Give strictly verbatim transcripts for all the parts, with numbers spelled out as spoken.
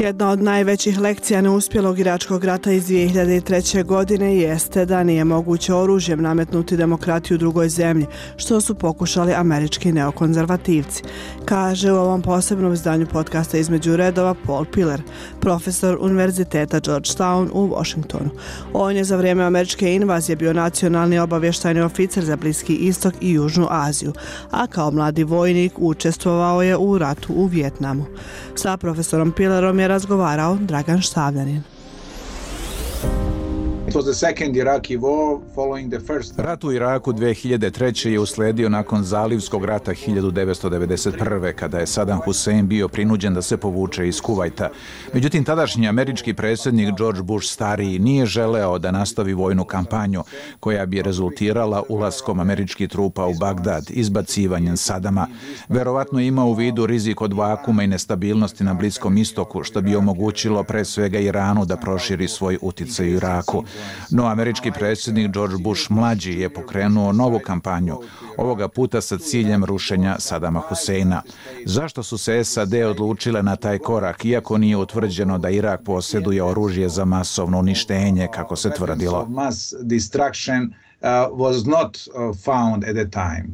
Jedna od najvećih lekcija neuspjelog iračkog rata iz dvije hiljade treće. godine jeste da nije moguće oružjem nametnuti demokratiju drugoj zemlji, što su pokušali američki neokonzervativci, kaže u ovom posebnom izdanju podcasta Između redova Paul Pillar, profesor Univerziteta Georgetown u Washingtonu. On je za vrijeme američke invazije bio nacionalni obavještajni oficir za Bliski istok i Južnu Aziju, a kao mladi vojnik učestvovao je u ratu u Vijetnamu. Sa profesorom Pillarom je razgovarao Dragan Štavljanin. Rat u Iraku dvije hiljade treće. je uslijedio nakon Zalivskog rata hiljadu devetsto devedeset prve. kada je Saddam Hussein bio prinuđen da se povuče iz Kuvajta. Međutim, tadašnji američki predsjednik George Bush stariji nije želeo da nastavi vojnu kampanju koja bi rezultirala ulaskom američkih trupa u Bagdad, izbacivanjem Sadama. Verovatno ima u vidu rizik od vakuma i nestabilnosti na Bliskom istoku, što bi omogućilo pre svega Iranu da proširi svoj uticaj u Iraku. No, američki predsjednik George Bush mlađi je pokrenuo novu kampanju, ovoga puta sa ciljem rušenja Sadama Huseina. Zašto su se S A D odlučile na taj korak, iako nije utvrđeno da Irak posjeduje oružje za masovno uništenje, kako se tvrdilo? Uh, was not uh, found at the time.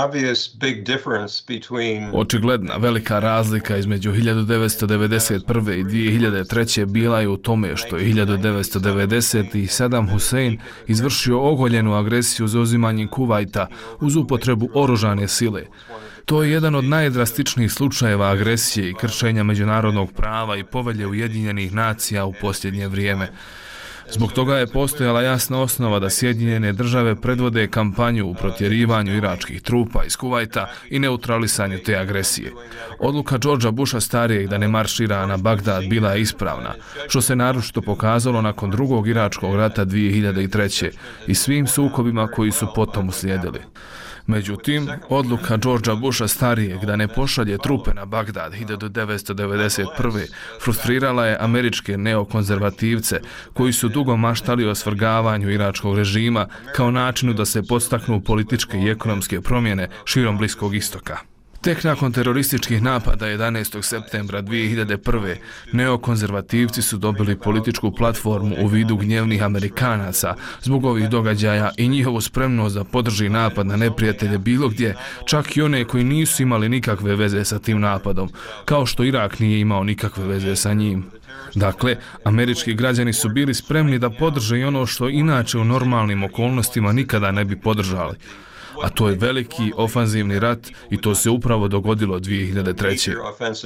Očigledna velika razlika između hiljadu devetsto devedeset prve. i dvije hiljade treće. bila je u tome što je hiljadu devetsto devedesete. Saddam Hussein izvršio ogoljenu agresiju za uzimanjem Kuvajta uz upotrebu oružane sile. To je jedan od najdrastičnijih slučajeva agresije i kršenja međunarodnog prava i povelje Ujedinjenih nacija u posljednje vrijeme. Zbog toga je postojala jasna osnova da Sjedinjene države predvode kampanju u protjerivanju iračkih trupa iz Kuvajta i neutralisanju te agresije. Odluka Georgea Busha starijeg da ne maršira na Bagdad bila je ispravna, što se naročito pokazalo nakon drugog iračkog rata dvije hiljade treće. i svim sukobima koji su potom uslijedili. Međutim, odluka Georgea Busha starijeg da ne pošalje trupe na Bagdad hiljadu devetsto devedeset prve. frustrirala je američke neokonzervativce koji su dugo maštali o svrgavanju iračkog režima kao načinu da se podstaknu političke i ekonomske promjene širom Bliskog istoka. Tek nakon terorističkih napada jedanaestog septembra dvije hiljade prve. neokonzervativci su dobili političku platformu u vidu gnjevnih Amerikanaca zbog ovih događaja i njihovu spremnost da podrži napad na neprijatelje bilo gdje, čak i one koji nisu imali nikakve veze sa tim napadom, kao što Irak nije imao nikakve veze sa njim. Dakle, američki građani su bili spremni da podrže i ono što inače u normalnim okolnostima nikada ne bi podržali. A to je veliki ofanzivni rat i to se upravo dogodilo dvije hiljade treće.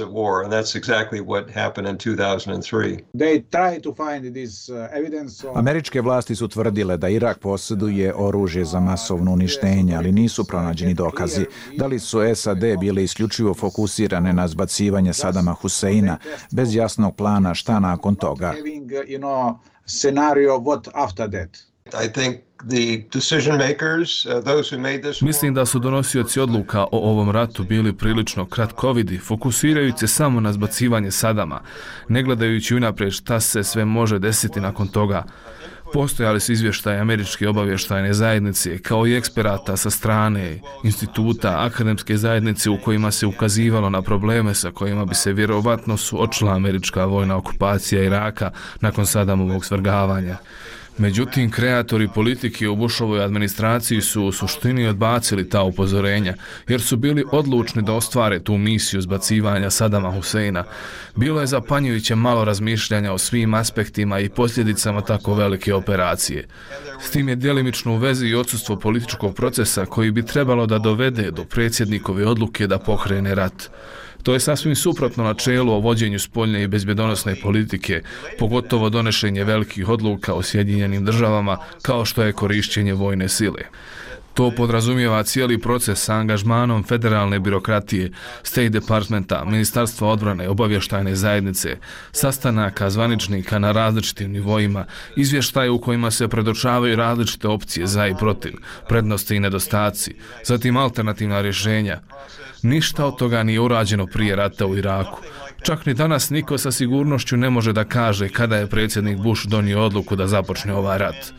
Američke vlasti su tvrdile da Irak posjeduje oružje za masovno uništenje, ali nisu pronađeni dokazi. Da li su S A D bile isključivo fokusirane na zbacivanje Sadama Huseina bez jasnog plana šta nakon toga? Mislim da su donosioci odluka o ovom ratu bili prilično kratkovidi, fokusirajući se samo na zbacivanje Sadama, ne gledajući unaprijed šta se sve može desiti nakon toga. Postojali su izvještaje američke obavještajne zajednice, kao i eksperata sa strane instituta, akademske zajednice u kojima se ukazivalo na probleme sa kojima bi se vjerovatno suočila američka vojna okupacija Iraka nakon Sadamovog svrgavanja. Međutim, kreatori politike u Bushovoj administraciji su u suštini odbacili ta upozorenja, jer su bili odlučni da ostvare tu misiju zbacivanja Sadama Huseina. Bilo je zapanjujuće malo razmišljanja o svim aspektima i posljedicama tako velike operacije. S tim je djelimično u vezi i odsustvo političkog procesa koji bi trebalo da dovede do predsjednikove odluke da pokrene rat. To je sasvim suprotno načelu o vođenju spoljne i bezbjedonosne politike, pogotovo donošenje velikih odluka o Sjedinjenim državama kao što je korišćenje vojne sile. To podrazumijeva cijeli proces sa angažmanom federalne birokratije, State Departmenta, Ministarstva odbrane, obavještajne zajednice, sastanaka zvaničnika na različitim nivoima, izvještaje u kojima se predočavaju različite opcije za i protiv, prednosti i nedostaci, zatim alternativna rješenja. Ništa od toga nije urađeno prije rata u Iraku. Čak ni danas niko sa sigurnošću ne može da kaže kada je predsjednik Bush donio odluku da započne ovaj rat.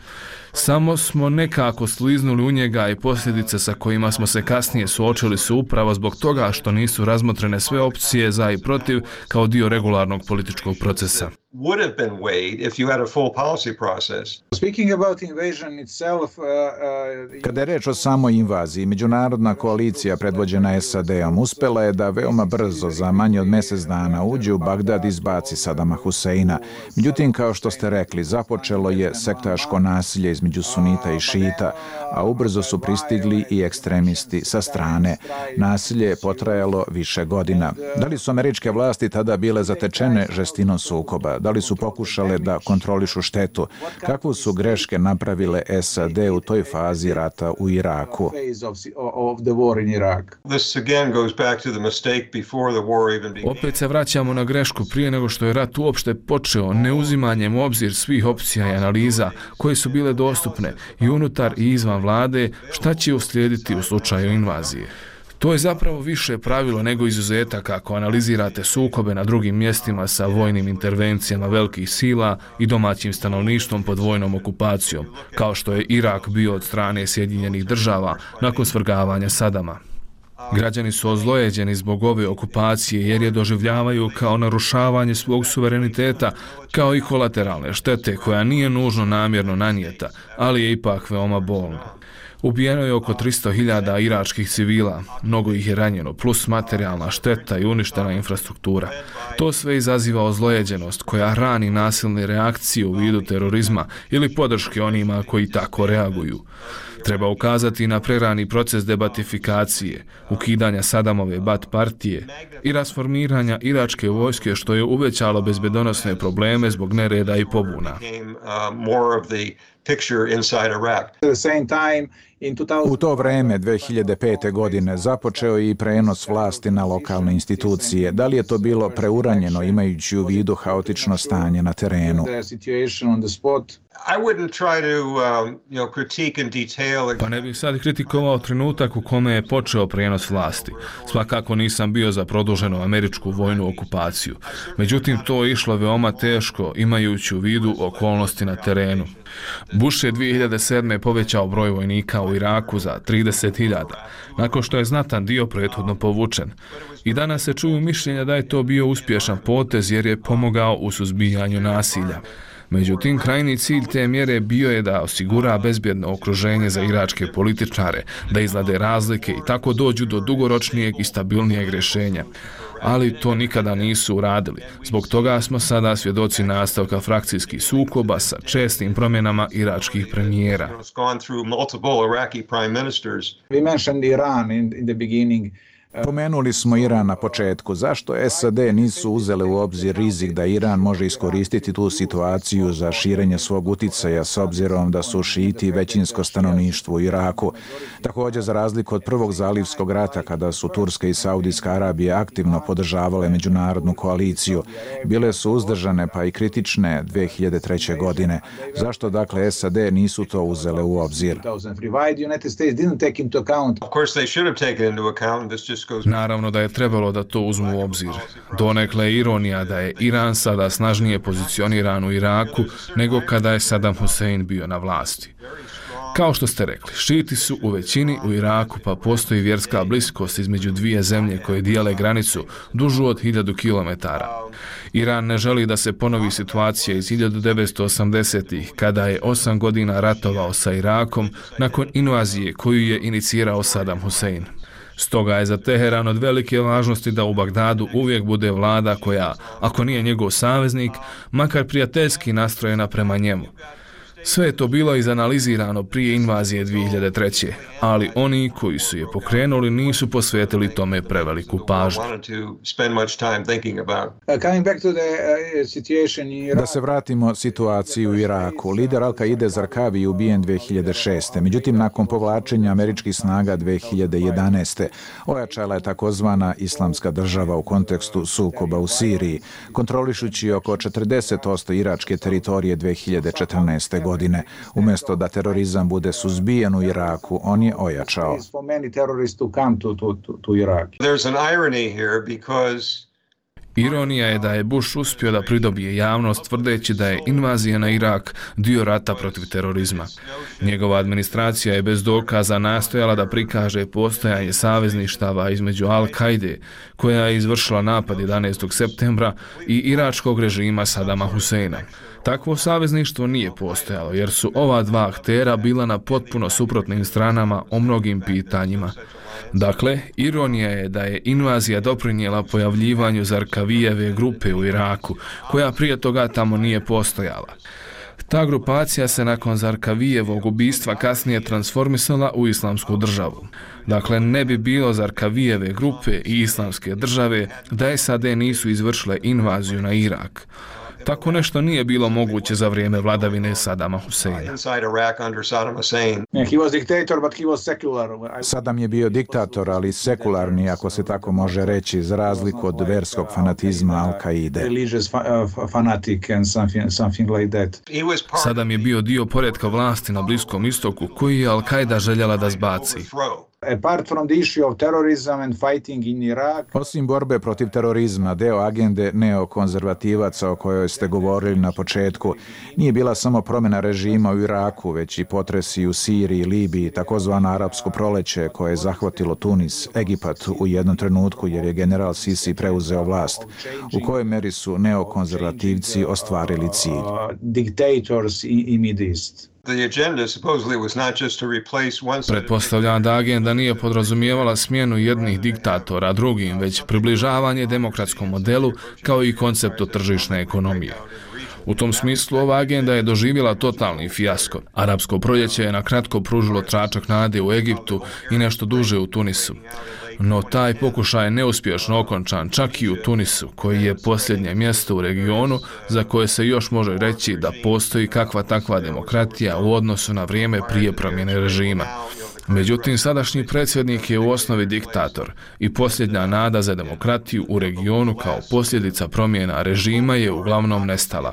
Samo smo nekako sliznuli u njega i posljedice sa kojima smo se kasnije suočili su upravo zbog toga što nisu razmotrene sve opcije za i protiv kao dio regularnog političkog procesa. Would have been weighed if you had a full policy process. Speaking about invasion itself, uh, uh, Kada je reč o samoj invaziji, međunarodna koalicija predvođena S A D-om uspela je da veoma brzo, za manje od mjesec dana, uđe u Bagdad i izbaci Sadama Huseina. Međutim, kao što ste rekli, započelo je sektaško nasilje između sunita i šita, a ubrzo su pristigli i ekstremisti sa strane. Nasilje je potrajalo više godina. Da li su američke vlasti tada bile zatečene žestinom sukoba? Da li su pokušale da kontrolišu štetu? Kakvu su greške napravile S A D u toj fazi rata u Iraku? Opet se vraćamo na grešku prije nego što je rat uopšte počeo, neuzimanjem u obzir svih opcija i analiza koje su bile dostupne i unutar i izvan vlade, šta će uslijediti u slučaju invazije. To je zapravo više pravilo nego izuzetak ako analizirate sukobe na drugim mjestima sa vojnim intervencijama velikih sila i domaćim stanovništvom pod vojnom okupacijom, kao što je Irak bio od strane Sjedinjenih država nakon svrgavanja Sadama. Građani su ozlojeđeni zbog ove okupacije jer je doživljavaju kao narušavanje svog suvereniteta, kao i kolateralne štete koja nije nužno namjerno nanijeta, ali je ipak veoma bolna. Ubijeno je oko tristo hiljada iračkih civila, mnogo ih je ranjeno, plus materijalna šteta i uništena infrastruktura. To sve izaziva ozlojeđenost koja hrani nasilne reakcije u vidu terorizma ili podrške onima koji tako reaguju. Treba ukazati na prerani proces debatifikacije, ukidanja Sadamove Bat partije i rasformiranja iračke vojske što je uvećalo bezbedonosne probleme zbog nereda i pobuna. U to vreme, dve hiljade pete. godine, započeo je i prenos vlasti na lokalne institucije. Da li je to bilo preuranjeno imajući u vidu haotično stanje na terenu? Pa ne bih sad kritikovao trenutak u kome je počeo prenos vlasti. Svakako nisam bio za produženu američku vojnu okupaciju. Međutim, to je išlo veoma teško imajući u vidu okolnosti na terenu. Bush je dvije hiljade sedme. povećao broj vojnika u Iraku za trideset hiljada, nakon što je znatan dio prethodno povučen. I danas se čuju mišljenja da je to bio uspješan potez jer je pomogao u suzbijanju nasilja. Međutim, krajni cilj te mjere bio je da osigura bezbjedno okruženje za iračke političare, da izlade razlike i tako dođu do dugoročnijeg i stabilnijeg rješenja. Ali to nikada nisu uradili. Zbog toga smo sada svjedoci nastavka frakcijskih sukoba sa čestim promjenama iračkih premijera. We mentioned Iran in, in the beginning. Pomenuli smo Iran na početku. Zašto S A D nisu uzele u obzir rizik da Iran može iskoristiti tu situaciju za širenje svog uticaja s obzirom da su šiti većinsko stanovništvo u Iraku? Također, za razliku od prvog zalivskog rata kada su Turska i Saudijska Arabija aktivno podržavale međunarodnu koaliciju, bile su uzdržane pa i kritične dve hiljade treće. godine. Zašto dakle S A D nisu to uzele u obzir? Naravno da je trebalo da to uzmu u obzir. Donekle je ironija da je Iran sada snažnije pozicioniran u Iraku nego kada je Saddam Hussein bio na vlasti. Kao što ste rekli, šiti su u većini u Iraku pa postoji vjerska bliskost između dvije zemlje koje dijele granicu dužu od hiljadu kilometara. Iran ne želi da se ponovi situacija iz hiljadu devetsto osamdesetih kada je osam godina ratovao sa Irakom nakon invazije koju je inicirao Saddam Hussein. Stoga je za Teheran od velike važnosti da u Bagdadu uvijek bude vlada koja, ako nije njegov saveznik, makar prijateljski nastrojena prema njemu. Sve je to bilo izanalizirano prije invazije dvije hiljade treće. ali oni koji su je pokrenuli nisu posvetili tome preveliku pažnju. Da se vratimo situaciju u Iraku. Lider Al-Kaide Zarkavi je ubijen dve hiljade šeste. Međutim, nakon povlačenja američkih snaga dve hiljade jedanaeste. ojačala je takozvana islamska država u kontekstu sukoba u Siriji, kontrolišući oko četrdeset posto iračke teritorije dve hiljade četrnaeste. godine. Umjesto da terorizam bude suzbijen u Iraku, on je ojačao. Ironija je da je Bush uspio da pridobije javnost tvrdeći da je invazija na Irak dio rata protiv terorizma. Njegova administracija je bez dokaza nastojala da prikaže postojanje savezništava između Al-Kaide, koja je izvršila napad jedanaestog septembra, i iračkog režima Sadama Huseina. Takvo savezništvo nije postojalo jer su ova dva aktera bila na potpuno suprotnim stranama o mnogim pitanjima. Dakle, ironija je da je invazija doprinijela pojavljivanju Zarkavijeve grupe u Iraku, koja prije toga tamo nije postojala. Ta grupacija se nakon Zarkavijevog ubistva kasnije transformisala u islamsku državu. Dakle, ne bi bilo Zarkavijeve grupe i islamske države da S A D nisu izvršile invaziju na Irak. Tako nešto nije bilo moguće za vrijeme vladavine Sadama Huseina. Sadam je bio diktator, ali sekularni, ako se tako može reći, za razliku od verskog fanatizma Al-Kaide. Sadam je bio dio poretka vlasti na Bliskom istoku koji je Al-Kaida željela da zbaci. Osim borbe protiv terorizma, deo agende neokonzervativaca o kojoj ste govorili na početku nije bila samo promjena režima u Iraku, već i potresi u Siriji, Libiji, takozvano arapsko proleće koje je zahvatilo Tunis, Egipat u jednom trenutku jer je general Sisi preuzeo vlast. U kojoj meri su neokonzervativci ostvarili cilj? Pretpostavljam da agenda nije podrazumijevala smjenu jednih diktatora drugim, već približavanje demokratskom modelu kao i konceptu tržišne ekonomije. U tom smislu ova agenda je doživjela totalni fijasko. Arapsko proljeće je na kratko pružilo tračak nade u Egiptu i nešto duže u Tunisu. No taj pokušaj je neuspješno okončan čak i u Tunisu, koji je posljednje mjesto u regionu za koje se još može reći da postoji kakva takva demokratija u odnosu na vrijeme prije promjene režima. Međutim, sadašnji predsjednik je u osnovi diktator i posljednja nada za demokratiju u regionu kao posljedica promjena režima je uglavnom nestala.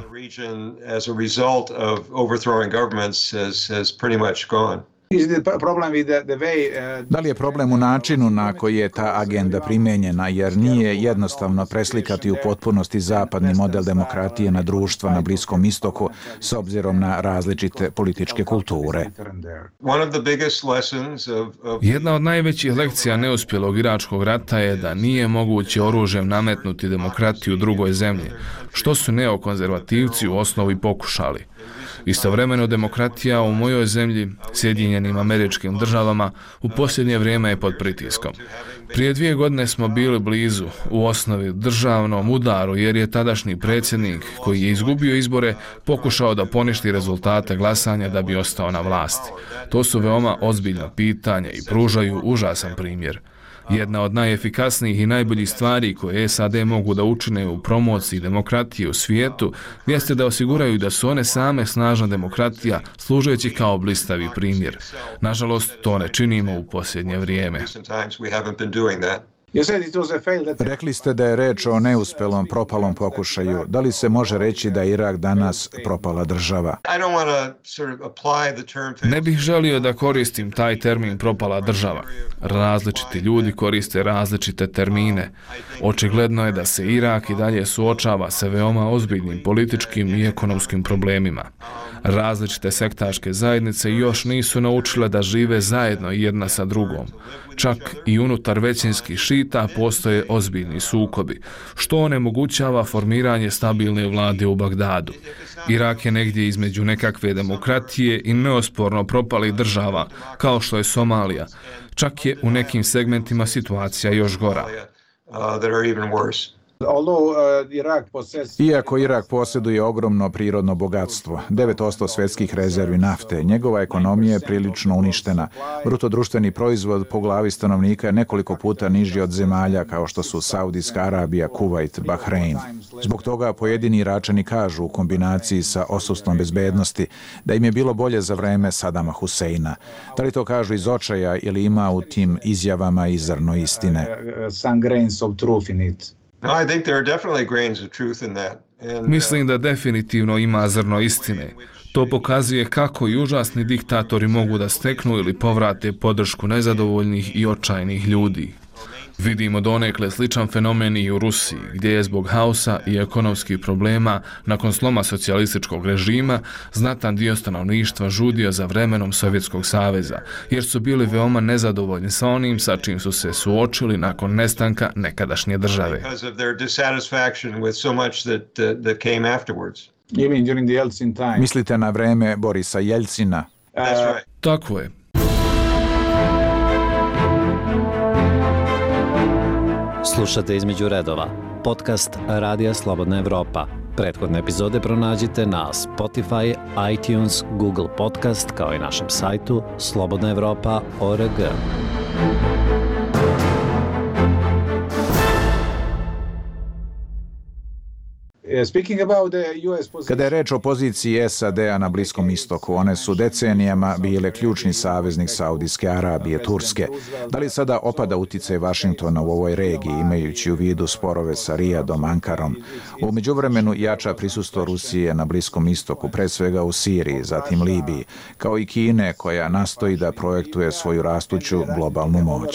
Da li je problem u načinu na koji je ta agenda primijenjena, jer nije jednostavno preslikati u potpunosti zapadni model demokratije na društva na Bliskom istoku s obzirom na različite političke kulture? Jedna od najvećih lekcija neuspjelog iračkog rata je da nije moguće oružjem nametnuti demokratiju u drugoj zemlji, što su neokonzervativci u osnovi pokušali. Istovremeno demokratija u mojoj zemlji, Sjedinjenim Američkim Državama, u posljednje vrijeme je pod pritiskom. Prije dvije godine smo bili blizu, u osnovi državnom udaru, jer je tadašnji predsjednik, koji je izgubio izbore, pokušao da poništi rezultate glasanja da bi ostao na vlasti. To su veoma ozbiljna pitanja i pružaju užasan primjer. Jedna od najefikasnijih i najboljih stvari koje S A D mogu da učine u promociji demokratije u svijetu jeste da osiguraju da su one same snažna demokratija, služeći kao blistavi primjer. Nažalost, to ne činimo u posljednje vrijeme. Rekli ste da je reč o neuspelom, propalom pokušaju. Da li se može reći da je Irak danas propala država? Ne bih želio da koristim taj termin propala država. Različiti ljudi koriste različite termine. Očigledno je da se Irak i dalje suočava sa veoma ozbiljnim političkim i ekonomskim problemima. Različite sektaške zajednice još nisu naučile da žive zajedno jedna sa drugom. Čak i unutar većinskih šita postoje ozbiljni sukobi, što onemogućava formiranje stabilne vlade u Bagdadu. Irak je negdje između nekakve demokratije i neosporno propalih država, kao što je Somalija. Čak je u nekim segmentima situacija još gora. Iako Irak posjeduje ogromno prirodno bogatstvo, devet posto svjetskih rezervi nafte, njegova ekonomija je prilično uništena. Brutodruštveni proizvod po glavi stanovnika je nekoliko puta niži od zemalja kao što su Saudijska Arabija, Kuvajt, Bahrein. Zbog toga pojedini Iračani kažu u kombinaciji sa odsustvom bezbednosti da im je bilo bolje za vreme Sadama Huseina. Da li to kažu iz očaja ili ima u tim izjavama i zrno istine? Mislim da definitivno ima zrno istine. To pokazuje kako i užasni diktatori mogu da steknu ili povrate podršku nezadovoljnih i očajnih ljudi. Vidimo donekle sličan fenomen i u Rusiji, gdje je zbog haosa i ekonomskih problema nakon sloma socijalističkog režima znatan dio stanovništva žudio za vremenom Sovjetskog saveza, jer su bili veoma nezadovoljni sa onim sa čim su se suočili nakon nestanka nekadašnje države. Mislite na vreme Borisa Jeljcina? Tako je. Slušate Između redova, podcast Radija Slobodna Evropa. Prethodne epizode pronađite na Spotify, iTunes, Google Podcast kao i našem sajtu slobodna evropa tačka org. Kada je reč o poziciji S A D-a na Bliskom istoku, one su decenijama bile ključni saveznik Saudijske Arabije, Turske. Da li sada opada uticaj Vašingtona u ovoj regiji, imajući u vidu sporove sa Rijadom, Ankarom? U međuvremenu jača prisustvo Rusije na Bliskom istoku, pre svega u Siriji, zatim Libiji, kao i Kine koja nastoji da projektuje svoju rastuću globalnu moć.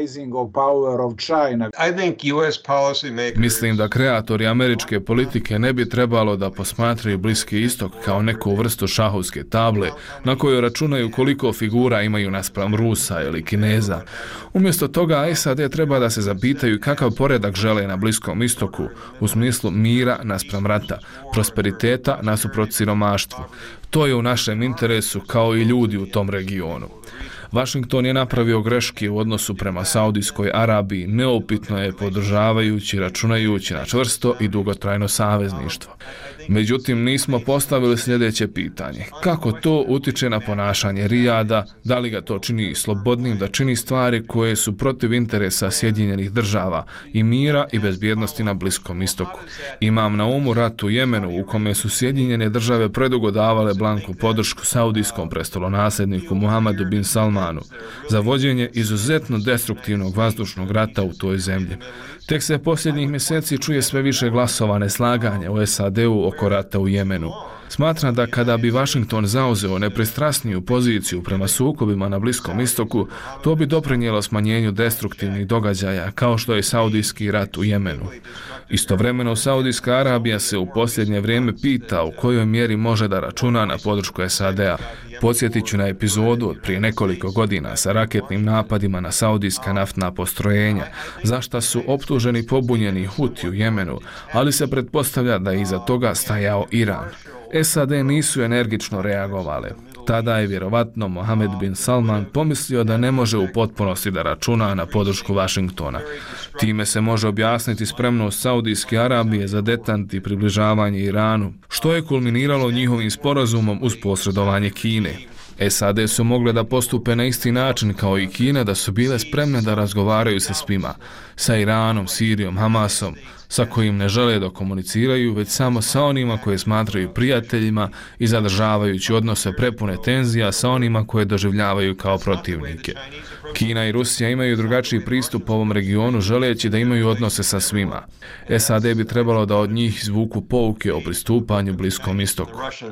Mislim da kreatori američke politike ne bi trebalo da posmatraju Bliski istok kao neku vrstu šahovske table na kojoj računaju koliko figura imaju naspram Rusa ili Kineza. Umjesto toga S A D treba da se zapitaju kakav poredak žele na Bliskom istoku u smislu mira naspram rata, prosperiteta nasuprot siromaštvu. To je u našem interesu kao i ljudi u tom regionu. Vašington je napravio greške u odnosu prema Saudijskoj Arabiji, neupitno je podržavajući, računajući na čvrsto i dugotrajno savezništvo. Međutim, nismo postavili sljedeće pitanje. Kako to utiče na ponašanje Rijada, da li ga to čini slobodnim da čini stvari koje su protiv interesa Sjedinjenih država i mira i bezbjednosti na Bliskom istoku? Imam na umu rat u Jemenu u kome su Sjedinjene države predugo davale blanku podršku saudijskom prestolonasljedniku Muhammedu bin Salmanu za vođenje izuzetno destruktivnog vazdušnog rata u toj zemlji. Tek se posljednjih mjeseci čuje sve više glasova neslaganja u S A D-u oko rata u Jemenu. Smatram da kada bi Vašington zauzeo nepristrasniju poziciju prema sukobima na Bliskom istoku, to bi doprinijelo smanjenju destruktivnih događaja kao što je Saudijski rat u Jemenu. Istovremeno, Saudijska Arabija se u posljednje vrijeme pita u kojoj mjeri može da računa na podršku S A D-a. Podsjetit ću na epizodu od prije nekoliko godina sa raketnim napadima na saudijska naftna postrojenja, za šta su optuženi pobunjeni Huti u Jemenu, ali se pretpostavlja da je iza toga stajao Iran. S A D nisu energično reagovale. Tada je vjerovatno Mohamed bin Salman pomislio da ne može u potpunosti da računa na podršku Vašingtona. Time se može objasniti spremnost Saudijske Arabije za detant i približavanje Iranu, što je kulminiralo njihovim sporazumom uz posredovanje Kine. S A D su mogle da postupe na isti način kao i Kina, da su bile spremne da razgovaraju sa svima, sa Iranom, Sirijom, Hamasom, sa kojim ne žele da komuniciraju, već samo sa onima koje smatraju prijateljima i zadržavajući odnose prepune tenzija sa onima koje doživljavaju kao protivnike. Kina i Rusija imaju drugačiji pristup ovom regionu, želeći da imaju odnose sa svima. S A D bi trebalo da od njih izvuku pouke o pristupanju Bliskom istoku.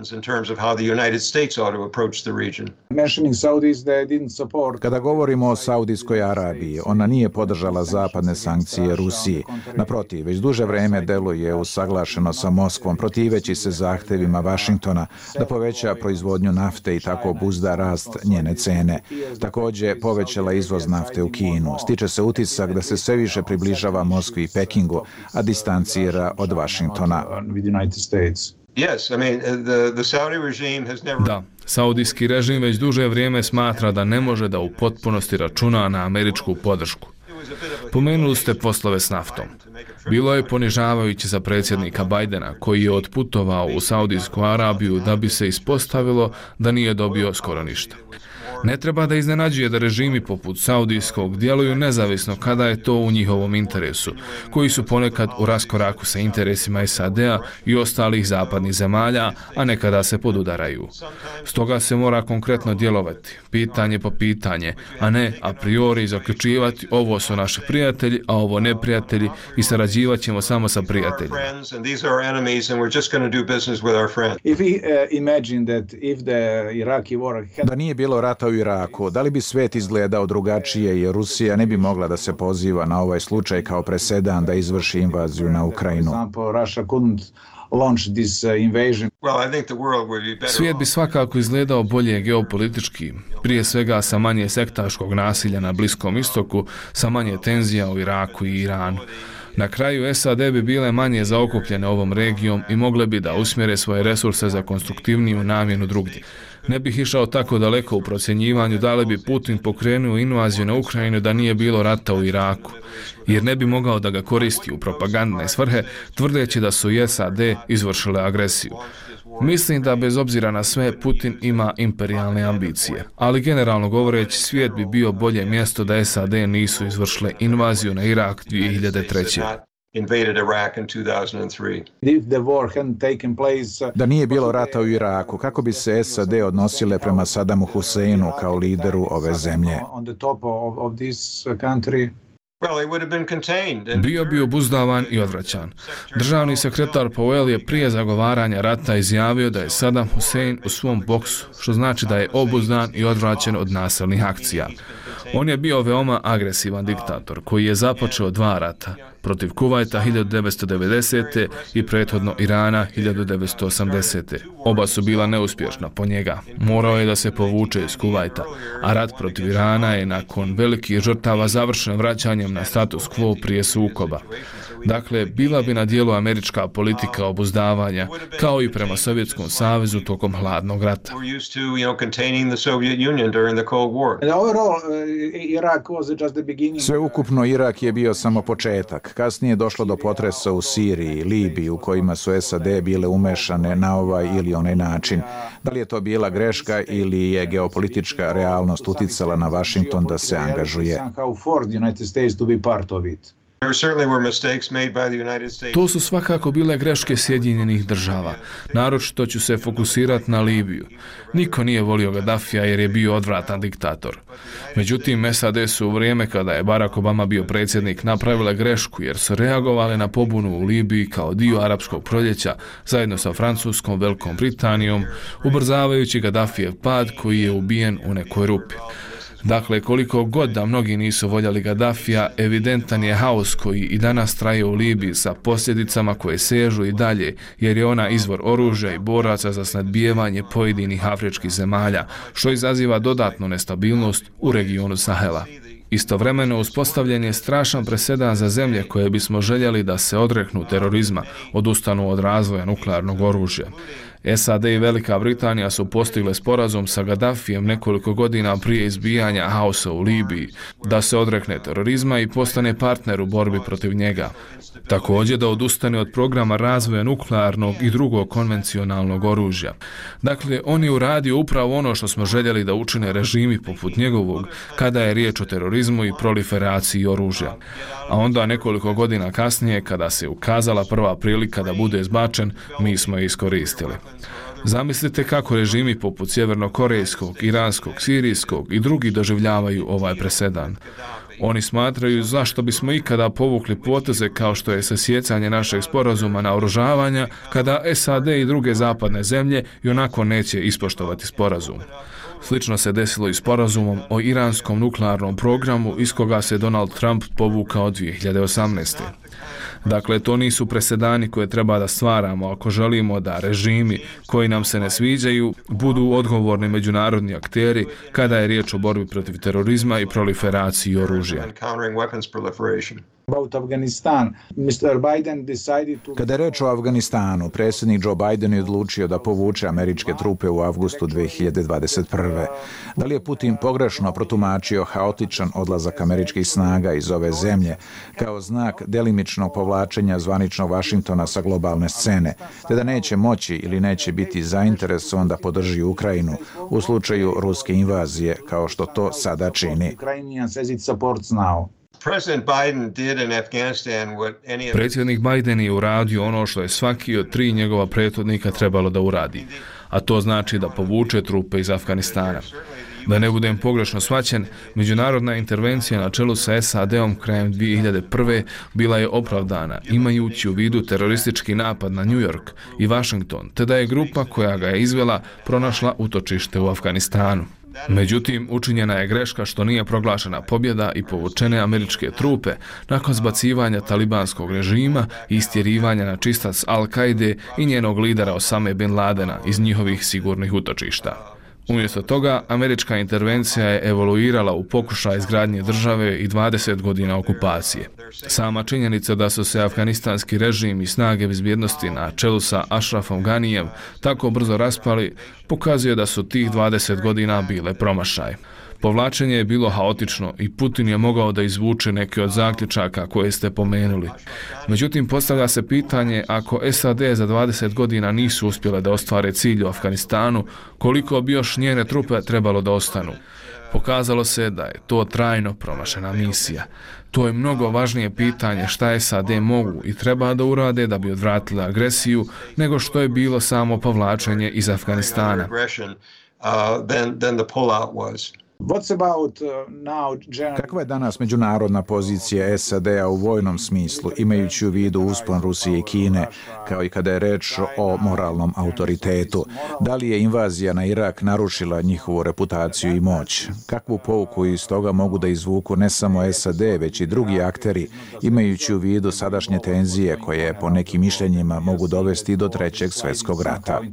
Kada govorimo o Saudijskoj Arabiji, ona nije podržala zapadne sankcije Rusiji. Naprotiv, već duže vreme deluje usaglašeno sa Moskvom, protiveći se zahtevima Vašingtona da poveća proizvodnju nafte i tako obuzda rast njene cene. Također, povećala izvoz nafte u Kinu. Stiče se utisak da se sve više približava Moskvi i Pekingu, a distancira od Vašingtona. Da, saudijski režim već duže vrijeme smatra da ne može da u potpunosti računa na američku podršku. Pomenuli ste poslove s naftom. Bilo je ponižavajuće za predsjednika Bajdena, koji je otputovao u Saudijsku Arabiju da bi se ispostavilo da nije dobio skoro ništa. Ne treba da iznenađuje da režimi poput saudijskog djeluju nezavisno kada je to u njihovom interesu, koji su ponekad u raskoraku sa interesima S A D-a i ostalih zapadnih zemalja, a nekada se podudaraju. Stoga se mora konkretno djelovati, pitanje po pitanje, a ne a priori zaključivati ovo su naši prijatelji, a ovo neprijatelji i sarađivat ćemo samo sa prijateljima. Da nije bilo rata u u Iraku, da li bi svet izgledao drugačije jer Rusija ne bi mogla da se poziva na ovaj slučaj kao presedan da izvrši invaziju na Ukrajinu? Svijet bi svakako izgledao bolje geopolitički, prije svega sa manje sektaškog nasilja na Bliskom istoku, sa manje tenzija u Iraku i Iranu. Na kraju S A D bi bile manje zaokupljene ovom regijom i mogle bi da usmjere svoje resurse za konstruktivniju namjenu drugdje. Ne bih išao tako daleko u procjenjivanju da li bi Putin pokrenuo invaziju na Ukrajinu da nije bilo rata u Iraku, jer ne bi mogao da ga koristi u propagandne svrhe, tvrdeći da su i S A D izvršile agresiju. Mislim da bez obzira na sve Putin ima imperijalne ambicije, ali generalno govoreći svijet bi bio bolje mjesto da S A D nisu izvršile invaziju na Irak dvije hiljade treće. Da nije bilo rata u Iraku, kako bi se S A D odnosile prema Sadamu Huseinu kao lideru ove zemlje? Bio bi obuzdavan i odvraćan. Državni sekretar Powell je prije zagovaranja rata izjavio da je Saddam Hussein u svom boksu, što znači da je obuzdan i odvraćen od nasilnih akcija. On je bio veoma agresivan diktator koji je započeo dva rata, protiv Kuvajta hiljadu devetsto devedesete. i prethodno Irana hiljadu devetsto osamdesete. Oba su bila neuspješna po njega. Morao je da se povuče iz Kuvajta, a rat protiv Irana je nakon velikih žrtava završen vraćanjem na status quo prije sukoba. Dakle, bila bi na dijelu američka politika obuzdavanja, kao i prema Sovjetskom savezu tokom hladnog rata. Sve ukupno Irak je bio samo početak. Kasnije je došlo do potresa u Siriji i Libiji u kojima su S A D bile umešane na ovaj ili onaj način. Da li je to bila greška ili je geopolitička realnost uticala na Washington da se angažuje? To su svakako bile greške Sjedinjenih država. Naročito ću se fokusirati na Libiju. Niko nije volio Gaddafija jer je bio odvratan diktator. Međutim, S A D su u vrijeme kada je Barack Obama bio predsjednik napravile grešku jer su reagovali na pobunu u Libiji kao dio arapskog proljeća zajedno sa Francuskom, Velikom Britanijom, ubrzavajući Gaddafijev pad koji je ubijen u nekoj rupi. Dakle, koliko god da mnogi nisu voljeli Gaddafija, evidentan je haos koji i danas traje u Libiji sa posljedicama koje sežu i dalje, jer je ona izvor oružja i boraca za snadbijevanje pojedinih afričkih zemalja, što izaziva dodatnu nestabilnost u regionu Sahela. Istovremeno uspostavljen je strašan presedan za zemlje koje bismo željeli da se odreknu terorizma, odustanu od razvoja nuklearnog oružja. S A D i Velika Britanija su postigle sporazum sa Gaddafijem nekoliko godina prije izbijanja haosa u Libiji, da se odrekne terorizma i postane partner u borbi protiv njega. Također da odustane od programa razvoja nuklearnog i drugog konvencionalnog oružja. Dakle, on je uradio upravo ono što smo željeli da učine režimi poput njegovog kada je riječ o terorizmu i proliferaciji oružja. A onda nekoliko godina kasnije, kada se ukazala prva prilika da bude izbačen, mi smo je iskoristili. Zamislite kako režimi poput sjevernokorejskog, iranskog, sirijskog i drugi doživljavaju ovaj presedan. Oni smatraju zašto bismo ikada povukli poteze kao što je sasjecanje našeg sporazuma na oružavanja kada S A D i druge zapadne zemlje i onako neće ispoštovati sporazum. Slično se desilo i sporazumom o iranskom nuklearnom programu iz koga se Donald Trump povukao dvije hiljade osamnaeste. Dakle, to nisu presedani koje treba da stvaramo ako želimo da režimi koji nam se ne sviđaju budu odgovorni međunarodni akteri kada je riječ o borbi protiv terorizma i proliferaciji oružja. Kada je reč o Afganistanu, predsjednik Joe Biden je odlučio da povuče američke trupe u avgustu dvije hiljade dvadeset prve. Da li je Putin pogrešno protumačio haotičan odlazak američkih snaga iz ove zemlje kao znak delimičnog povlačenja zvaničnog Washingtona sa globalne scene, te da neće moći ili neće biti zainteresovan da podrži Ukrajinu u slučaju ruske invazije, kao što to sada čini? Predsjednik Biden je uradio ono što je svaki od tri njegova prethodnika trebalo da uradi, a to znači da povuče trupe iz Afganistana. Da ne budem pogrešno shvaćen, međunarodna intervencija na čelu sa S A D-om krajem dvije hiljade prve. bila je opravdana, imajući u vidu teroristički napad na New York i Washington, te da je grupa koja ga je izvela pronašla utočište u Afganistanu. Međutim, učinjena je greška što nije proglašena pobjeda i povučene američke trupe nakon zbacivanja talibanskog režima i istjerivanja na čistac Al-Kaide i njenog lidera Osame bin Ladena iz njihovih sigurnih utočišta. Umjesto toga, američka intervencija je evoluirala u pokušaj izgradnje države i dvadeset godina okupacije. Sama činjenica da su se afganistanski režim i snage bezbjednosti na čelu sa Ashrafom Ganijem tako brzo raspali, pokazuje da su tih dvadeset godina bile promašaj. Povlačenje je bilo haotično i Putin je mogao da izvuče neke od zaključaka koje ste pomenuli. Međutim, postavlja se pitanje, ako S A D za dvadeset godina nisu uspjele da ostvare cilj u Afganistanu, koliko bi još njene trupe trebalo da ostanu? Pokazalo se da je to trajno promašena misija. To je mnogo važnije pitanje šta S A D mogu i treba da urade da bi odvratili agresiju, nego što je bilo samo povlačenje iz Afganistana. Kakva je danas međunarodna pozicija S A D-a u vojnom smislu, imajući u vidu uspon Rusije i Kine, kao i kada je reč o moralnom autoritetu? Da li je invazija na Irak narušila njihovu reputaciju i moć? Kakvu pouku iz toga mogu da izvuku ne samo S A D, već i drugi akteri, imajući u vidu sadašnje tenzije koje po nekim mišljenjima mogu dovesti do trećeg svjetskog rata?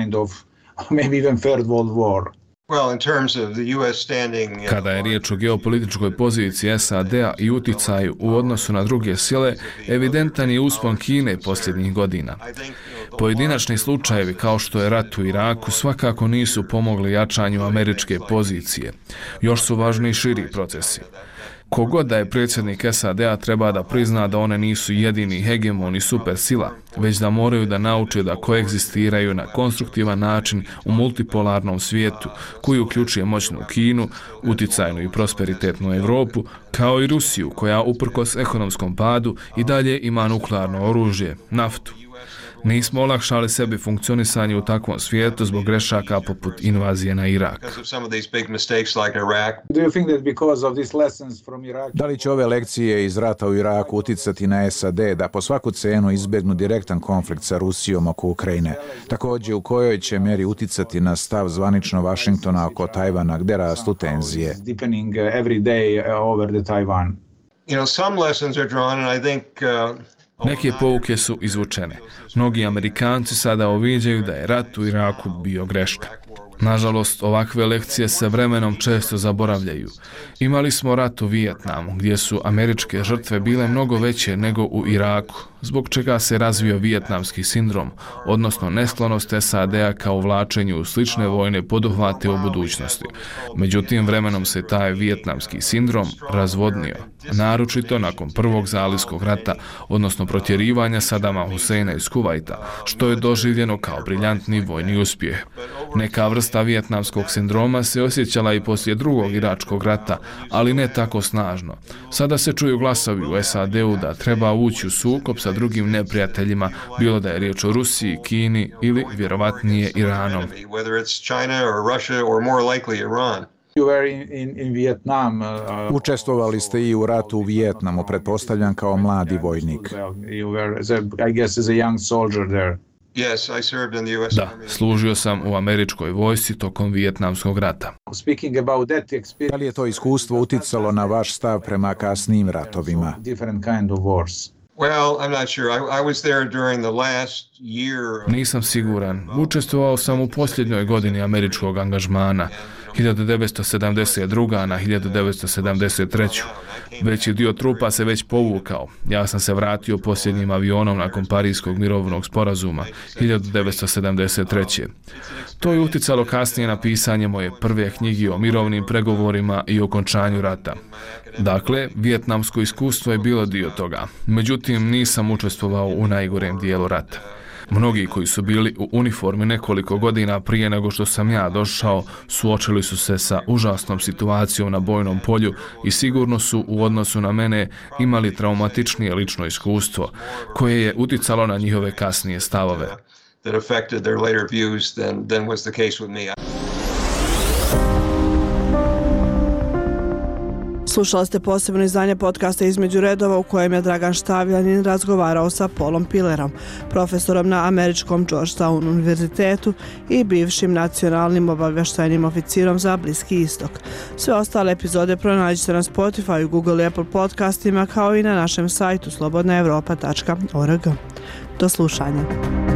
Kada je riječ o geopolitičkoj poziciji S A D-a i uticaju u odnosu na druge sile, evidentan je uspon Kine posljednjih godina. Pojedinačni slučajevi kao što je rat u Iraku svakako nisu pomogli jačanju američke pozicije. Još su važni širi procesi. Kogod da je predsjednik S A D-a treba da prizna da one nisu jedini hegemoni supersila, već da moraju da nauče da koegzistiraju na konstruktivan način u multipolarnom svijetu koji uključuje moćnu Kinu, uticajnu i prosperitetnu Evropu, kao i Rusiju koja uprkos ekonomskom padu i dalje ima nuklearno oružje, naftu. Nismo olakšali sebi funkcionisanje u takvom svijetu zbog grešaka poput invazije na Irak. Da li će ove lekcije iz rata u Iraku uticati na S A D da po svaku cenu izbjegnu direktan konflikt sa Rusijom oko Ukrajine? Također, u kojoj će mjeri uticati na stav zvanično Vašingtona oko Tajvana, gdje rastu tenzije? You know, some lessons are drawn, and I think uh, Neke pouke su izvučene. Mnogi Amerikanci sada uviđaju da je rat u Iraku bio greška. Nažalost, ovakve lekcije se vremenom često zaboravljaju. Imali smo rat u Vijetnamu, gdje su američke žrtve bile mnogo veće nego u Iraku, zbog čega se razvio vijetnamski sindrom, odnosno nesklonost S A D-a kao uvlačenju u slične vojne poduhvate u budućnosti. Međutim, vremenom se taj vijetnamski sindrom razvodnio, naročito nakon prvog zalivskog rata, odnosno protjerivanja Sadama Huseina iz Kuvajta, što je doživljeno kao briljantni vojni uspjeh. Neka vrsta vijetnamskog sindroma se osjećala i poslije drugog iračkog rata, ali ne tako snažno. Sada se čuju glasovi u S A D-u da treba ući u sukob sa drugim neprijateljima, bilo da je riječ o Rusiji, Kini ili vjerovatnije Iranom. Učestvovali ste i u ratu u Vijetnamu, pretpostavljam kao mladi vojnik. Da, služio sam u američkoj vojsci tokom Vijetnamskog rata. Da li je to iskustvo uticalo na vaš stav prema kasnijim ratovima? Nisam siguran. Učestvovao sam u posljednjoj godini američkog angažmana, hiljadu devetsto sedamdeset druga na hiljadu devetsto sedamdeset treća Veći dio trupa se već povukao. Ja sam se vratio posljednjim avionom nakon Parijskog mirovnog sporazuma, hiljadu devetsto sedamdeset treće To je uticalo kasnije na pisanje moje prve knjige o mirovnim pregovorima i okončanju rata. Dakle, vijetnamsko iskustvo je bilo dio toga. Međutim, nisam učestvovao u najgorem dijelu rata. Mnogi koji su bili u uniformi nekoliko godina prije nego što sam ja došao, suočili su se sa užasnom situacijom na bojnom polju i sigurno su u odnosu na mene imali traumatičnije lično iskustvo, koje je uticalo na njihove kasnije stavove. Slušali ste posebno izdanje podcasta Između redova u kojem je Dragan Štavljanin razgovarao sa Paulom Pillerom, profesorom na američkom Georgetown univerzitetu i bivšim nacionalnim obavještajnim oficirom za Bliski istok. Sve ostale epizode pronađite na Spotify, Google i Apple podcastima kao i na našem sajtu slobodna europa tačka org. Do slušanja.